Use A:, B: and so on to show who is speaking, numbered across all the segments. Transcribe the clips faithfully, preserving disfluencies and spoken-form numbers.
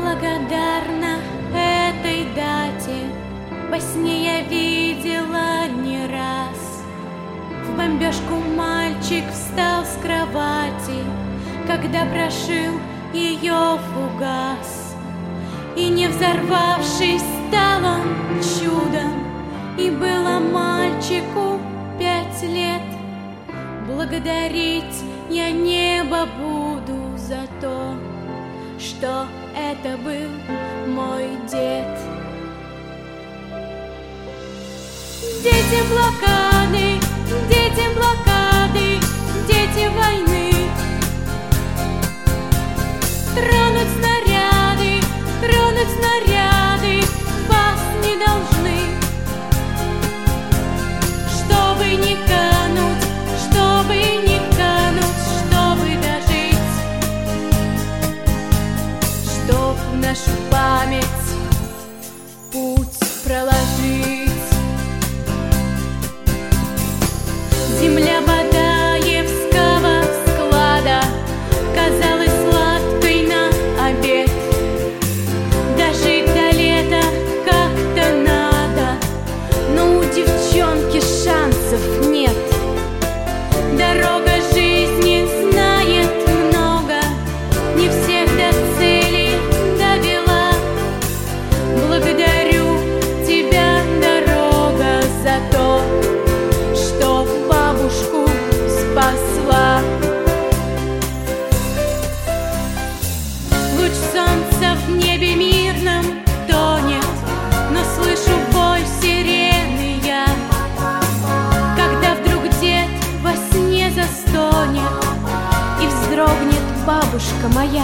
A: благодарна этой дате. Во сне я видела не раз. В бомбежку мальчик встал с кровати, когда прошил ее фугас. И не взорвавшись, стал он чудом, и было мальчику пять лет. Благодарить я небо буду за то, что это был мой дед. Дети блокады, дети блокады, дети войны. Тронуть снаряды, тронуть снаряды вас не должны. Чтобы не кануть, чтобы не кануть, чтобы дожить, чтоб нашу память путь проложить. Земля Бадаевского склада казалась сладкой на обед. Дожить до лета как-то надо, но у девчонки шансов нет. Дорога жизни знает много, не всех до цели довела. Благодарю тебя, дорога, за то, что бабушку спасла. Луч солнца в небе мирном тонет, но слышу бой сирены я, когда вдруг дед во сне застонет и вздрогнет бабушка моя.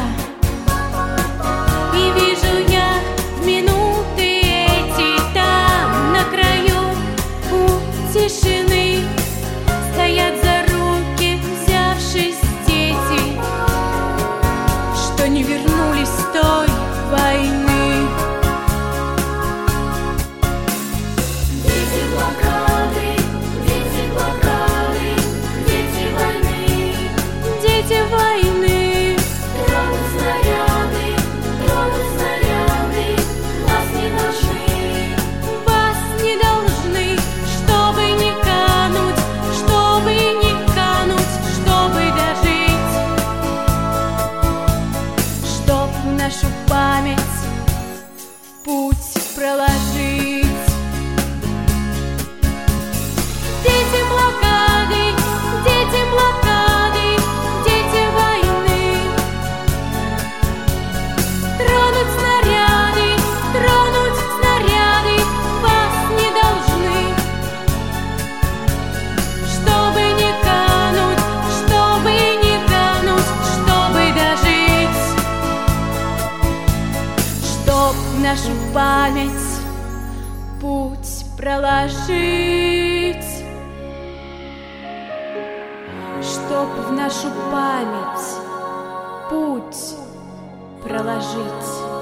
A: И вижу я в минуты эти там на краю у тишины стоят за руки, взявшись дети, что не вернулись с той войны. Дети блокады, дети блокады, дети войны, дети войны. Тронуть снаряды, тронуть снаряды вас не должны, вас не должны, чтобы не кануть, чтобы не кануть, чтобы дожить, чтоб нашу память путь проложить. Дети блокады, дети блокады, дети войны. Тронуть снаряды, тронуть снаряды вас не должны, чтобы не кануть, чтобы не кануть, чтобы дожить, чтоб нашу память путь проложить, чтоб в нашу память путь проложить.